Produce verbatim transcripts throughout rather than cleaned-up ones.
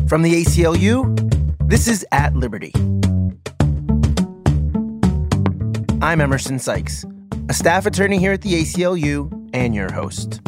From the A C L U, this is At Liberty. I'm Emerson Sykes, a staff attorney here at the A C L U and your host.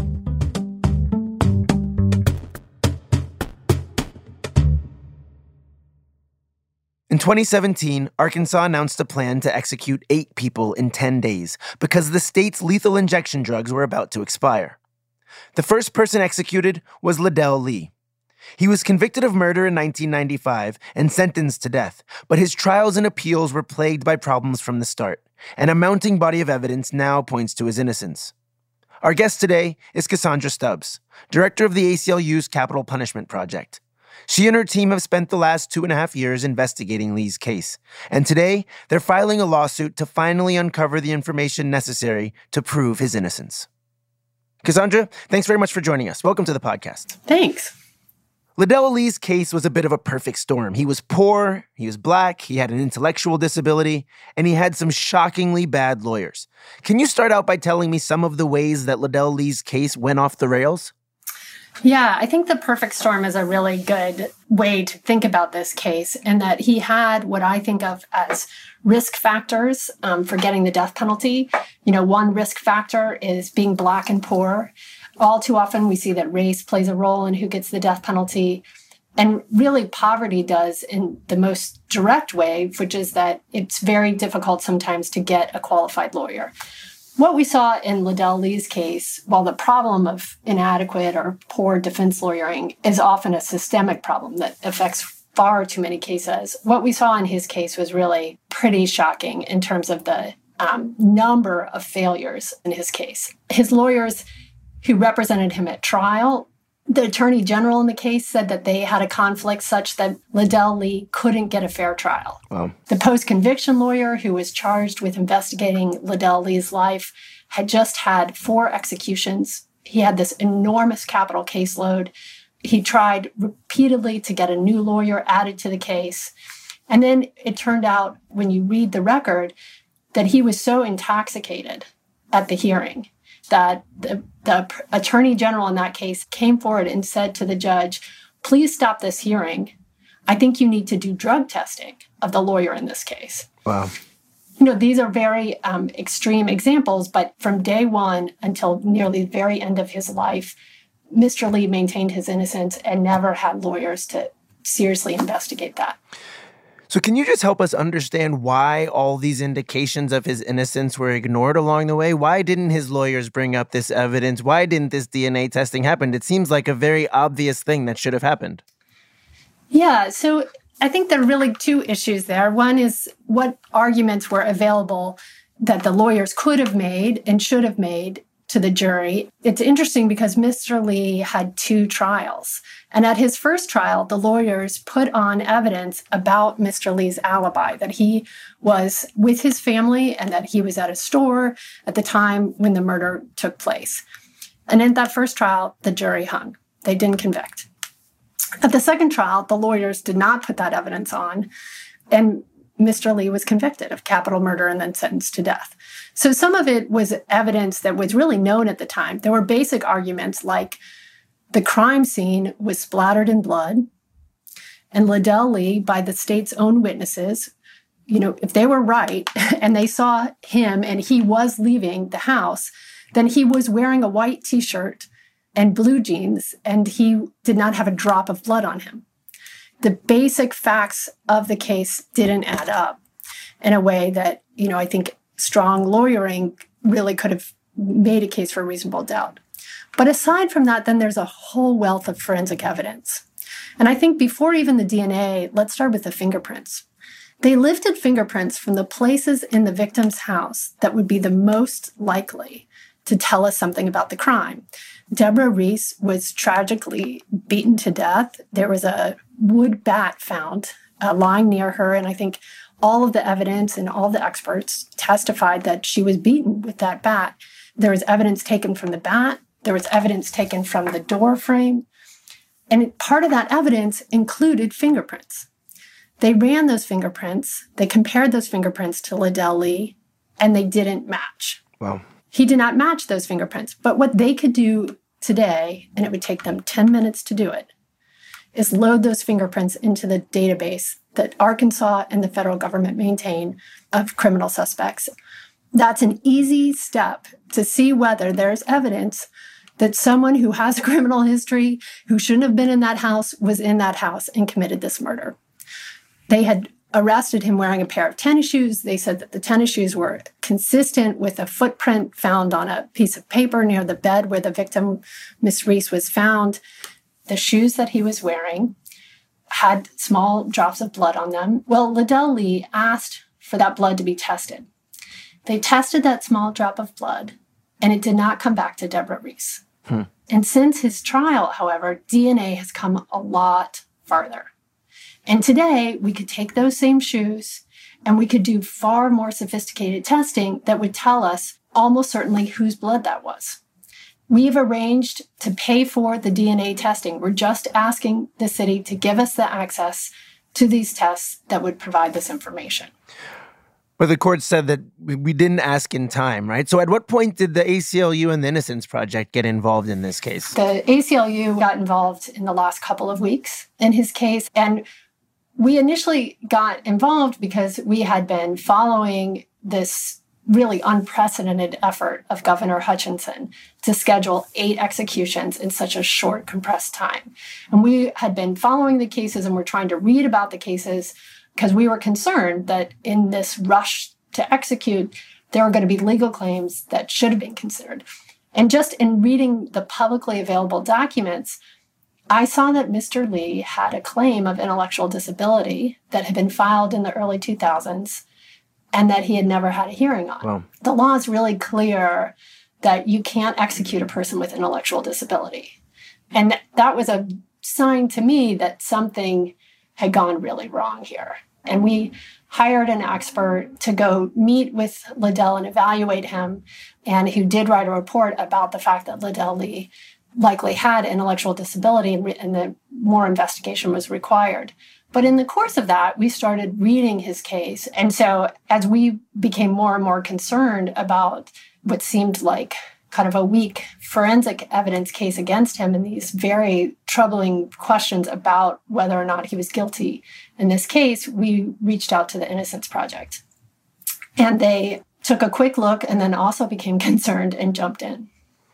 In twenty seventeen, Arkansas announced a plan to execute eight people in ten days because the state's lethal injection drugs were about to expire. The first person executed was Liddell Lee. He was convicted of murder in nineteen ninety-five and sentenced to death, but his trials and appeals were plagued by problems from the start, and a mounting body of evidence now points to his innocence. Our guest today is Cassandra Stubbs, director of the A C L U's Capital Punishment Project. She and her team have spent the last two and a half years investigating Lee's case, and today they're filing a lawsuit to finally uncover the information necessary to prove his innocence. Cassandra, thanks very much for joining us. Welcome to the podcast. Thanks. Liddell Lee's case was a bit of a perfect storm. He was poor, he was black, he had an intellectual disability, and he had some shockingly bad lawyers. Can you start out by telling me some of the ways that Liddell Lee's case went off the rails? Yeah, I think the perfect storm is a really good way to think about this case, in that he had what I think of as risk factors um, for getting the death penalty. You know, one risk factor is being black and poor. All too often, we see that race plays a role in who gets the death penalty. And really, poverty does in the most direct way, which is that it's very difficult sometimes to get a qualified lawyer. What we saw in Liddell Lee's case, while the problem of inadequate or poor defense lawyering is often a systemic problem that affects far too many cases, what we saw in his case was really pretty shocking in terms of the um, number of failures in his case. His lawyers who represented him at trial, the attorney general in the case said that they had a conflict such that Liddell Lee couldn't get a fair trial. Wow. The post-conviction lawyer who was charged with investigating Liddell Lee's life had just had four executions. He had this enormous capital caseload. He tried repeatedly to get a new lawyer added to the case. And then it turned out, when you read the record, that he was so intoxicated at the hearing that the, the attorney general in that case came forward and said to the judge, please stop this hearing. I think you need to do drug testing of the lawyer in this case. Wow. You know, these are very um, extreme examples, but from day one until nearly the very end of his life, Mister Lee maintained his innocence and never had lawyers to seriously investigate that. So can you just help us understand why all these indications of his innocence were ignored along the way? Why didn't his lawyers bring up this evidence? Why didn't this D N A testing happen? It seems like a very obvious thing that should have happened. Yeah, so I think there are really two issues there. One is what arguments were available that the lawyers could have made and should have made to the jury. It's interesting because Mister Lee had two trials. And at his first trial, the lawyers put on evidence about Mister Lee's alibi, that he was with his family and that he was at a store at the time when the murder took place. And in that first trial, the jury hung. They didn't convict. At the second trial, the lawyers did not put that evidence on, and Mister Lee was convicted of capital murder and then sentenced to death. So some of it was evidence that was really known at the time. There were basic arguments like the crime scene was splattered in blood, and Liddell Lee, by the state's own witnesses, you know, if they were right and they saw him and he was leaving the house, then he was wearing a white T-shirt and blue jeans, and he did not have a drop of blood on him. The basic facts of the case didn't add up in a way that, you know, I think strong lawyering really could have made a case for reasonable doubt. But aside from that, then there's a whole wealth of forensic evidence. And I think before even the D N A, let's start with the fingerprints. They lifted fingerprints from the places in the victim's house that would be the most likely to tell us something about the crime. Deborah Reese was tragically beaten to death. There was a wood bat found uh, lying near her, and I think all of the evidence and all the experts testified that she was beaten with that bat. There was evidence taken from the bat. There was evidence taken from the door frame. And part of that evidence included fingerprints. They ran those fingerprints. They compared those fingerprints to Liddell Lee, and they didn't match. Wow. He did not match those fingerprints. But what they could do today, and it would take them ten minutes to do it, is load those fingerprints into the database that Arkansas and the federal government maintain of criminal suspects. That's an easy step to see whether there's evidence that someone who has a criminal history, who shouldn't have been in that house, was in that house and committed this murder. They had arrested him wearing a pair of tennis shoes. They said that the tennis shoes were consistent with a footprint found on a piece of paper near the bed where the victim, Miss Reese, was found. The shoes that he was wearing had small drops of blood on them. Well, Liddell Lee asked for that blood to be tested. They tested that small drop of blood, and it did not come back to Deborah Reese. Hmm. And since his trial, however, D N A has come a lot farther. And today, we could take those same shoes and we could do far more sophisticated testing that would tell us almost certainly whose blood that was. We've arranged to pay for the D N A testing. We're just asking the city to give us the access to these tests that would provide this information. But the court said that we didn't ask in time, right? So at what point did the A C L U and the Innocence Project get involved in this case? The A C L U got involved in the last couple of weeks in his case. And we initially got involved because we had been following this really unprecedented effort of Governor Hutchinson to schedule eight executions in such a short, compressed time. And we had been following the cases and we're trying to read about the cases because we were concerned that in this rush to execute, there were going to be legal claims that should have been considered. And just in reading the publicly available documents, I saw that Mister Lee had a claim of intellectual disability that had been filed in the early two thousands and that he had never had a hearing on. Wow. The law is really clear that you can't execute a person with intellectual disability. And that was a sign to me that something had gone really wrong here. And we hired an expert to go meet with Liddell and evaluate him, and who did write a report about the fact that Liddell Lee likely had intellectual disability and, re- and that more investigation was required. But in the course of that, we started reading his case. And so as we became more and more concerned about what seemed like kind of a weak forensic evidence case against him and these very troubling questions about whether or not he was guilty in this case, we reached out to the Innocence Project. And they took a quick look and then also became concerned and jumped in.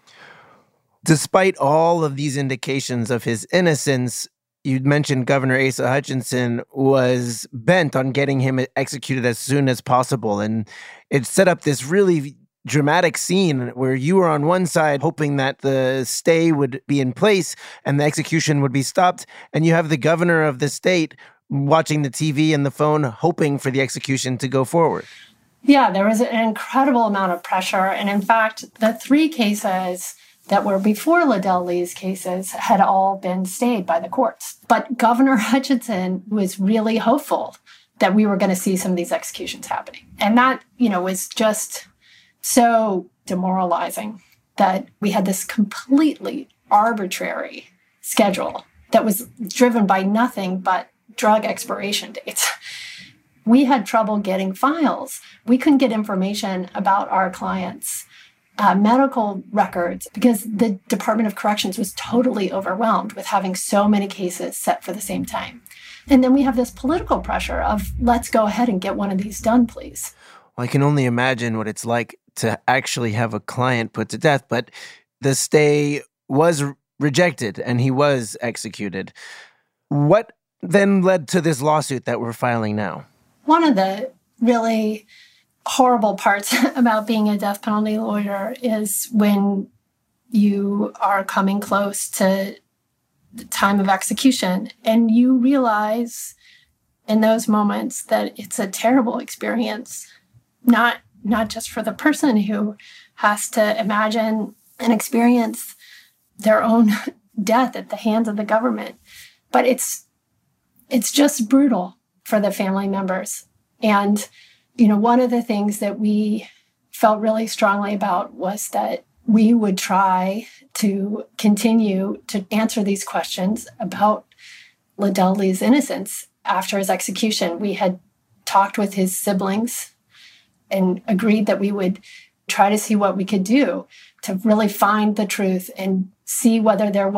Despite all of these indications of his innocence, you mentioned Governor Asa Hutchinson was bent on getting him executed as soon as possible. And it set up this really dramatic scene where you were on one side hoping that the stay would be in place and the execution would be stopped. And you have the governor of the state watching the T V and the phone, hoping for the execution to go forward. Yeah, there was an incredible amount of pressure. And in fact, the three cases that were before Liddell Lee's cases had all been stayed by the courts. But Governor Hutchinson was really hopeful that we were going to see some of these executions happening. And that, you know, was just so demoralizing that we had this completely arbitrary schedule that was driven by nothing but drug expiration dates. We had trouble getting files. We couldn't get information about our clients' uh, medical records because the Department of Corrections was totally overwhelmed with having so many cases set for the same time. And then we have this political pressure of, let's go ahead and get one of these done, please. Well, I can only imagine what it's like to actually have a client put to death, but the stay was rejected and he was executed. What then led to this lawsuit that we're filing now? One of the really horrible parts about being a death penalty lawyer is when you are coming close to the time of execution and you realize in those moments that it's a terrible experience, not not just for the person who has to imagine and experience their own death at the hands of the government, but it's it's just brutal for the family members. And, you know, one of the things that we felt really strongly about was that we would try to continue to answer these questions about Liddell Lee's innocence after his execution. We had talked with his siblings and agreed that we would try to see what we could do to really find the truth and see whether there was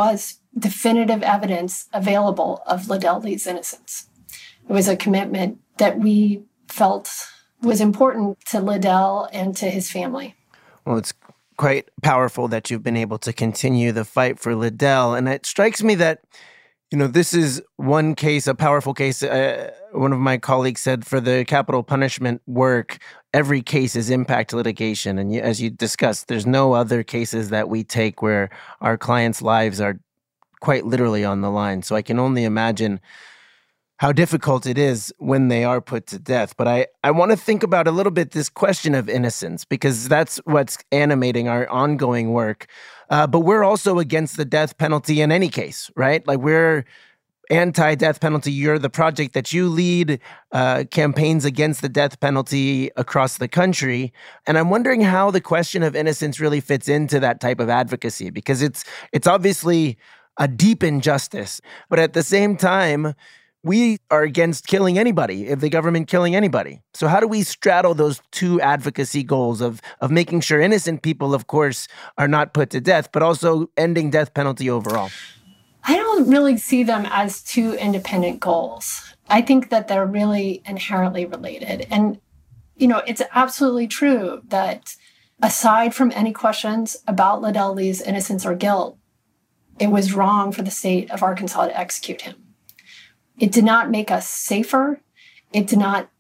definitive evidence available of Liddell Lee's innocence. It was a commitment that we felt was important to Liddell and to his family. Well, it's quite powerful that you've been able to continue the fight for Liddell. And it strikes me that, you know, this is one case, a powerful case. Uh, one of my colleagues said for the capital punishment work, every case is impact litigation. And you, as you discussed, there's no other cases that we take where our clients' lives are quite literally on the line. So I can only imagine how difficult it is when they are put to death. But I, I want to think about a little bit this question of innocence, because that's what's animating our ongoing work. Uh, but we're also against the death penalty in any case, right? Like we're anti-death penalty. You're the project that you lead, uh, campaigns against the death penalty across the country. And I'm wondering how the question of innocence really fits into that type of advocacy, because it's it's obviously a deep injustice. But at the same time, we are against killing anybody, if the government killing anybody. So how do we straddle those two advocacy goals of, of making sure innocent people, of course, are not put to death, but also ending death penalty overall? I don't really see them as two independent goals. I think that they're really inherently related. And, you know, it's absolutely true that aside from any questions about Liddell Lee's innocence or guilt, it was wrong for the state of Arkansas to execute him. It did not make us safer. It did not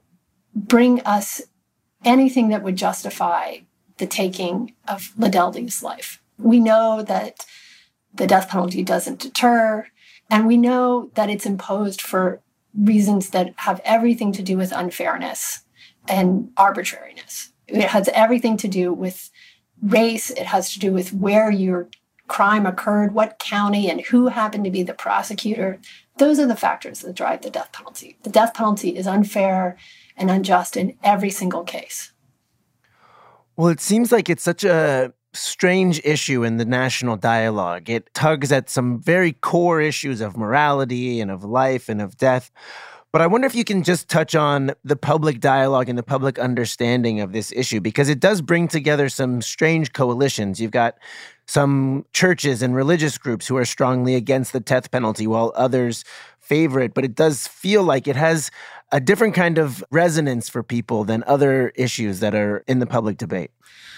bring us anything that would justify the taking of Liddell Lee's life. We know that the death penalty doesn't deter, and we know that it's imposed for reasons that have everything to do with unfairness and arbitrariness. It has everything to do with race. It has to do with where your crime occurred, what county, and who happened to be the prosecutor. Those are the factors that drive the death penalty. The death penalty is unfair and unjust in every single case. Well, it seems like it's such a strange issue in the national dialogue. It tugs at some very core issues of morality and of life and of death. But I wonder if you can just touch on the public dialogue and the public understanding of this issue, because it does bring together some strange coalitions. You've got some churches and religious groups who are strongly against the death penalty, while others favor it. But it does feel like it has a different kind of resonance for people than other issues that are in the public debate.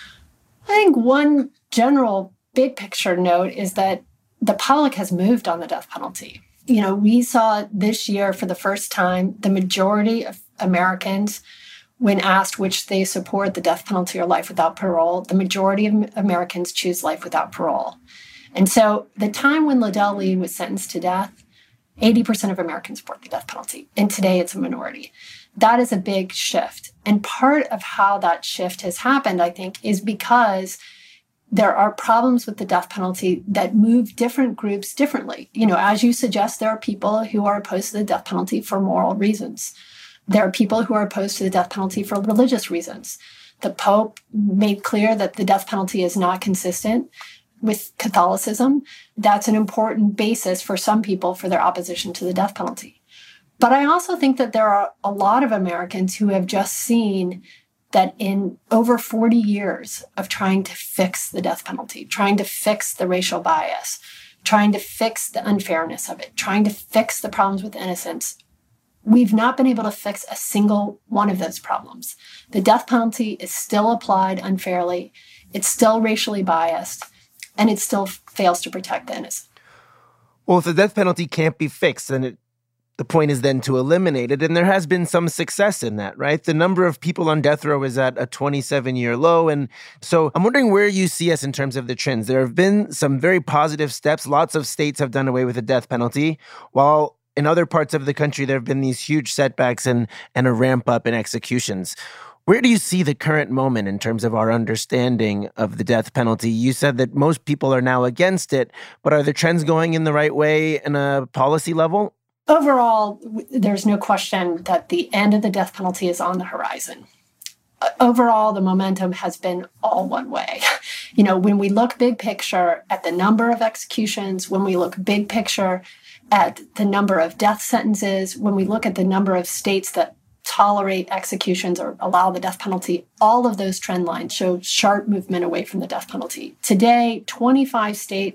I think one general big picture note is that the public has moved on the death penalty. You know, we saw this year for the first time the majority of Americans, when asked which they support, the death penalty or life without parole, the majority of Americans choose life without parole. And so the time when Liddell Lee was sentenced to death, eighty percent of Americans support the death penalty. And today it's a minority. That is a big shift. And part of how that shift has happened, I think, is because there are problems with the death penalty that move different groups differently. You know, as you suggest, there are people who are opposed to the death penalty for moral reasons. There are people who are opposed to the death penalty for religious reasons. The Pope made clear that the death penalty is not consistent with Catholicism. That's an important basis for some people for their opposition to the death penalty. But I also think that there are a lot of Americans who have just seen that in over forty years of trying to fix the death penalty, trying to fix the racial bias, trying to fix the unfairness of it, trying to fix the problems with innocence, we've not been able to fix a single one of those problems. The death penalty is still applied unfairly, it's still racially biased, and it still fails to protect the innocent. Well, if the death penalty can't be fixed, then it The point is then to eliminate it, and there has been some success in that, right? The number of people on death row is at a twenty-seven-year low, and so I'm wondering where you see us in terms of the trends. There have been some very positive steps. Lots of states have done away with the death penalty, while in other parts of the country there have been these huge setbacks and, and a ramp up in executions. Where do you see the current moment in terms of our understanding of the death penalty? You said that most people are now against it, but are the trends going in the right way in a policy level? Overall, there's no question that the end of the death penalty is on the horizon. Overall, the momentum has been all one way. You know, when we look big picture at the number of executions, when we look big picture at the number of death sentences, when we look at the number of states that tolerate executions or allow the death penalty, all of those trend lines show sharp movement away from the death penalty. Today, twenty-five states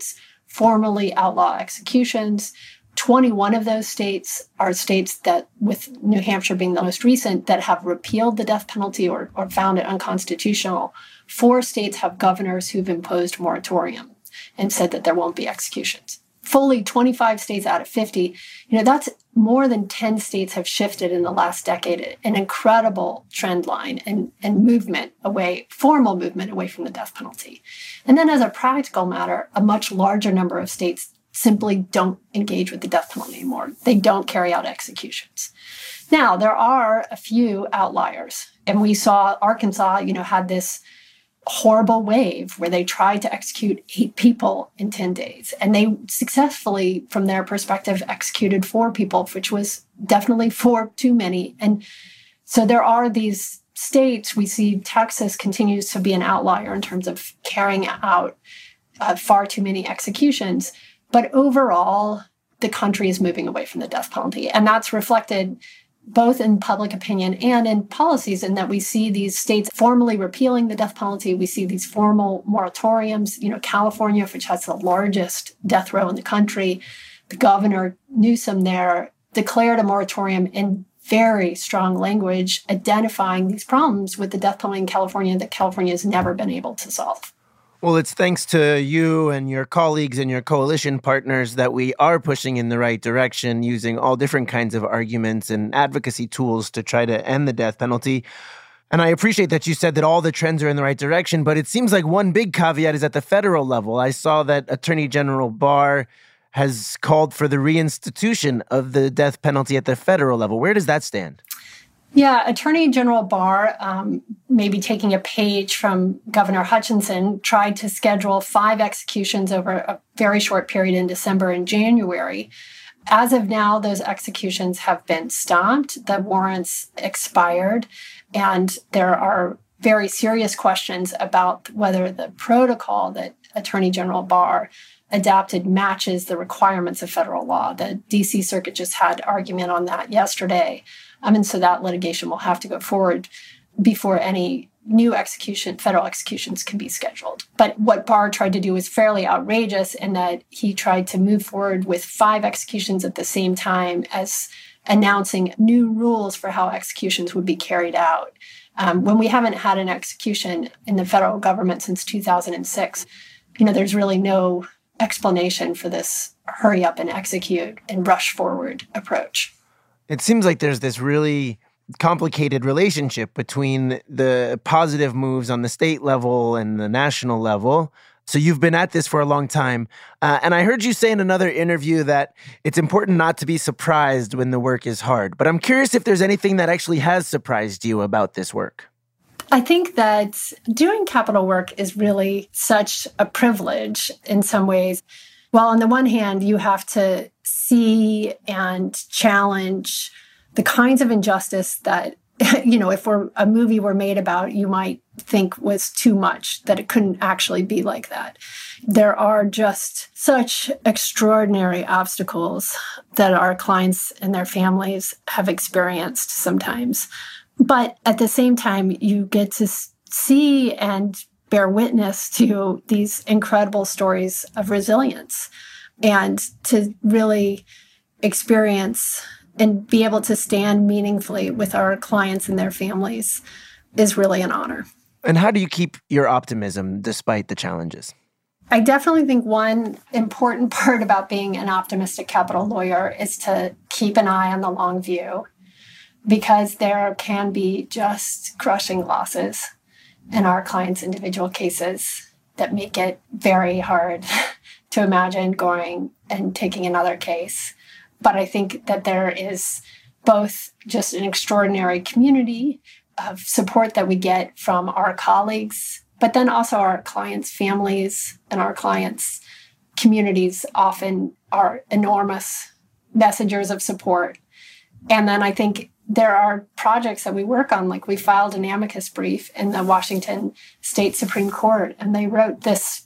formally outlaw executions. twenty-one of those states are states that, with New Hampshire being the most recent, that have repealed the death penalty or, or found it unconstitutional. Four states have governors who've imposed moratorium and said that there won't be executions. Fully twenty-five states out of fifty, you know, that's more than ten states have shifted in the last decade, an incredible trend line and, and movement away, formal movement away from the death penalty. And then as a practical matter, a much larger number of states simply don't engage with the death penalty anymore. They don't carry out executions. Now, there are a few outliers. And we saw Arkansas, you know, had this horrible wave where they tried to execute eight people in ten days. And they successfully, from their perspective, executed four people, which was definitely four too many. And so there are these states. We see Texas continues to be an outlier in terms of carrying out uh, far too many executions. But overall, the country is moving away from the death penalty. And that's reflected both in public opinion and in policies, in that we see these states formally repealing the death penalty. We see these formal moratoriums. You know, California, which has the largest death row in the country, the governor Newsom there declared a moratorium in very strong language, identifying these problems with the death penalty in California that California has never been able to solve. Well, it's thanks to you and your colleagues and your coalition partners that we are pushing in the right direction, using all different kinds of arguments and advocacy tools to try to end the death penalty. And I appreciate that you said that all the trends are in the right direction, but it seems like one big caveat is at the federal level. I saw that Attorney General Barr has called for the reinstitution of the death penalty at the federal level. Where does that stand? Yeah, Attorney General Barr, um, maybe taking a page from Governor Hutchinson, tried to schedule five executions over a very short period in December and January. As of now, those executions have been stopped. The warrants expired, and there are very serious questions about whether the protocol that Attorney General Barr adapted matches the requirements of federal law. The D C Circuit just had argument on that yesterday. Um, and so that litigation will have to go forward before any new execution, federal executions can be scheduled. But what Barr tried to do was fairly outrageous in that he tried to move forward with five executions at the same time as announcing new rules for how executions would be carried out. Um, when we haven't had an execution in the federal government since two thousand six, you know, there's really no explanation for this hurry up and execute and rush forward approach. It seems like there's this really complicated relationship between the positive moves on the state level and the national level. So you've been at this for a long time. Uh, and I heard you say in another interview that it's important not to be surprised when the work is hard. But I'm curious if there's anything that actually has surprised you about this work. I think that doing capital work is really such a privilege in some ways. While on the one hand, you have to see and challenge the kinds of injustice that, you know, if we're, a movie were made about, you might think was too much, that it couldn't actually be like that. There are just such extraordinary obstacles that our clients and their families have experienced sometimes. But at the same time, you get to see and bear witness to these incredible stories of resilience and to really experience and be able to stand meaningfully with our clients and their families is really an honor. And how do you keep your optimism despite the challenges? I definitely think one important part about being an optimistic capital lawyer is to keep an eye on the long view, because there can be just crushing losses in our clients' individual cases that make it very hard to imagine going and taking another case. But I think that there is both just an extraordinary community of support that we get from our colleagues, but then also our clients' families and our clients' communities often are enormous messengers of support. And then I think there are projects that we work on, like we filed an amicus brief in the Washington State Supreme Court, and they wrote this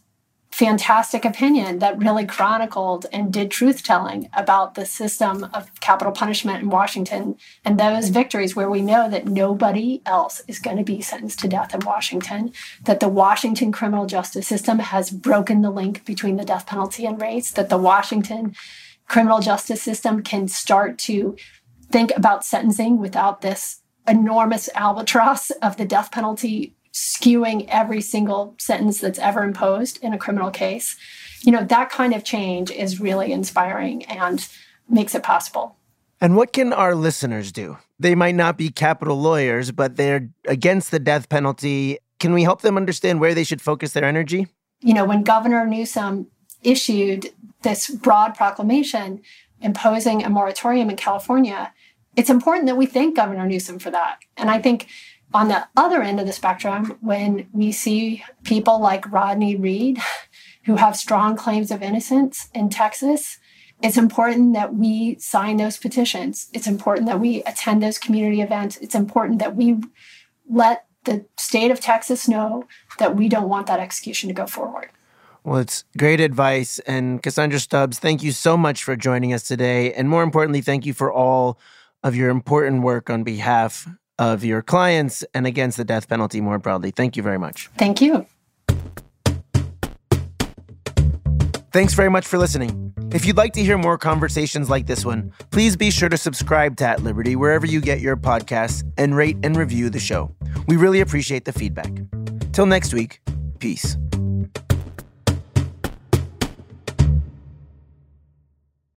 fantastic opinion that really chronicled and did truth-telling about the system of capital punishment in Washington and those victories where we know that nobody else is going to be sentenced to death in Washington, that the Washington criminal justice system has broken the link between the death penalty and race, that the Washington criminal justice system can start to think about sentencing without this enormous albatross of the death penalty skewing every single sentence that's ever imposed in a criminal case. You know, that kind of change is really inspiring and makes it possible. And what can our listeners do? They might not be capital lawyers, but they're against the death penalty. Can we help them understand where they should focus their energy? You know, when Governor Newsom issued this broad proclamation imposing a moratorium in California, it's important that we thank Governor Newsom for that. And I think on the other end of the spectrum, when we see people like Rodney Reed, who have strong claims of innocence in Texas, it's important that we sign those petitions. It's important that we attend those community events. It's important that we let the state of Texas know that we don't want that execution to go forward. Well, it's great advice. And Cassandra Stubbs, thank you so much for joining us today. And more importantly, thank you for all of your important work on behalf of your clients and against the death penalty more broadly. Thank you very much. Thank you. Thanks very much for listening. If you'd like to hear more conversations like this one, please be sure to subscribe to At Liberty wherever you get your podcasts and rate and review the show. We really appreciate the feedback. Till next week, peace.